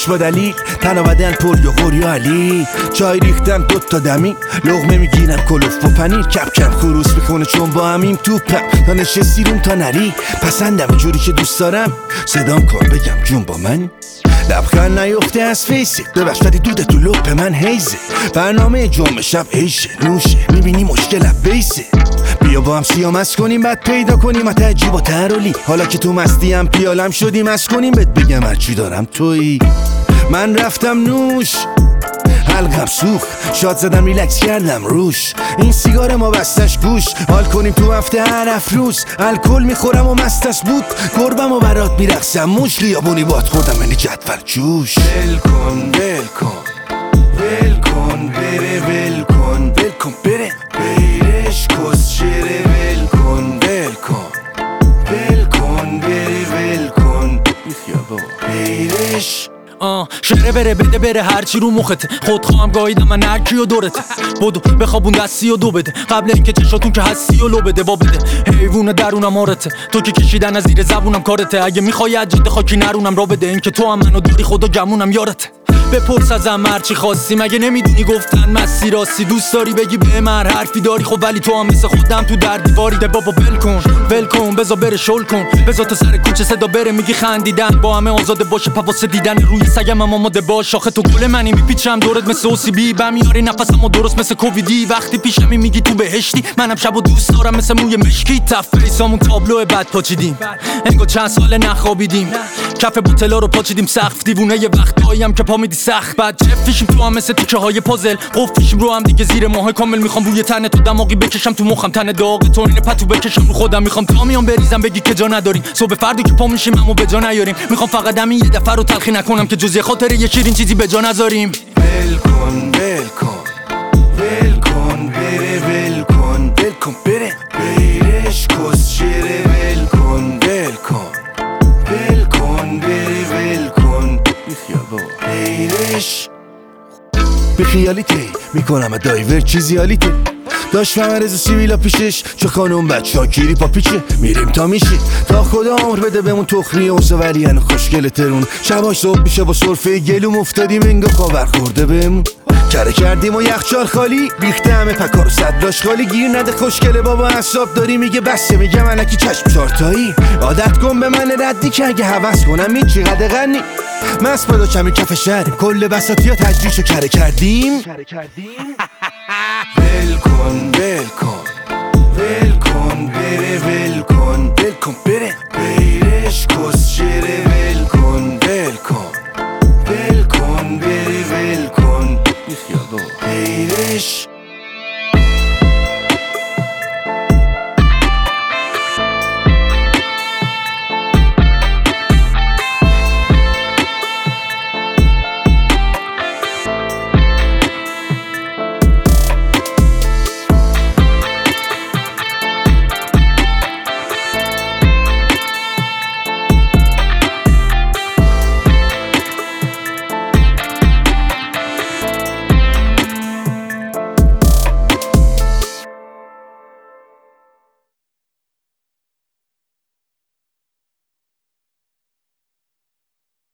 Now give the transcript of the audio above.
با دلیل تن و بدن پر یغور یا علی چای ریختم دوتا دمی لغمه میگیرم کلوف و پنیر کپ کپ خروس میخونه چون با همیم توپم تا نشستی روم تا نری پسندم جوری که دوست دارم صدام کن بگم جون با من لبخند نیفته از فیسی ببخش ولی دوده تو لپ من هیزه برنامه جمعه شب عیشه نوشه میبینی مشکل بیسه بیا با هم سیامس کنیم بعد پیدا کنیم عجیب و ترولی حالا که تو مستیم پیالم شدیم از کنیم بهت بگم هرچی دارم تویی من رفتم نوش حلقم سوخت شاد زدم ریلکس کردم روش این سیگار ما بستش گوش حال کنیم تو هفته هر افروز الکل میخورم و مستش بود گربم و برات میرقصم موش خیابونی باد خوردم یعنی جدول جوش ول کن ول کن ول کن بره ول کن ول کن بره بیرش کس شره ول کن ول کن ول کن بره ول کن بیرش شره بره بده بره هرچی رو مخته خود خواهم گاهیدم من هرکی و دورته بدو بخوابون دستی و دو بده قبل اینکه چشاتون که هستی و لو بده با بده حیوون درونم آرته تو که کشیدن از زیر زبونم کارته اگه میخوای از جد خاکی نرونم را بده اینکه تو هم منو داری خدا گمونم یارته بپرس ازم هرچی خواستی مگه نمیدونی گفتن مسیر راستی دوست داری بگی به من حرفی داری خب ولی تو هم مثل خودم تو در دیواری ده بابا ول کن بذار بره شل کن بذار تو سر کوچه صدا بره میگی خندیدن با همه آزاده باشه پواسه دیدن روی سگم هم آماده باش آخه تو گل منی میپیچم دورت مثل اوسیبی بهم میاری نفسمو درست مثل کوویدی وقتی پیشمی میگی تو بهشتی منم شبو دوست دارم مثل موی مشکی تفریسامون تابلو بد پاچیدیم انگار چند سال نخوابیدیم کف بوتلا رو پاچیدیم سقف دیوونه یه وقتاییم که پا میدی سخت بعد جفیشیم تو هم مثل تیکه های پازل قفیشیم رو هم دیگه زیر ماه کامل میخوام روی تن تو دماغی بکشم تو مخم تن داغ تو اینه پتو بکشم رو خودم میخوام تا میام بریزم بگی که جا نداریم صبح فردی که پا میشیم اما به جا نیاریم میخوام فقط همین یه دفعه رو تلخی نکنم که جز خاطر یه شیرین چیزی به جا نذاریم ول کن ول کن ول کن بره ول کن ول کن بره بیرش کس شره ول کن ول کن ول کن بره ول کن بیرش به خیالیته میکنم دایور چیزی حالیته داشت فهمرز سیویلا پیشش چه خانم بچه ها کیری پا پیچه میریم تا میشه تا خدا عمر بده بمون تخمی اوزا ولی هنو خوشگل ترون شباش صبح میشه با سرفه گلوم افتادیم انگا خاور خورده بمون کره کردیم و یخچال خالی ریخته همه پکار و صداش خالی گیر نده خوشگله بابا حساب داری میگه بسته میگه منکی چشم چارتایی عادت کن به من ردی که اگه حوض کنم این چقدر غنی مست بادا کمی کف شهریم کل بساطی ها تجریشو کره کردیم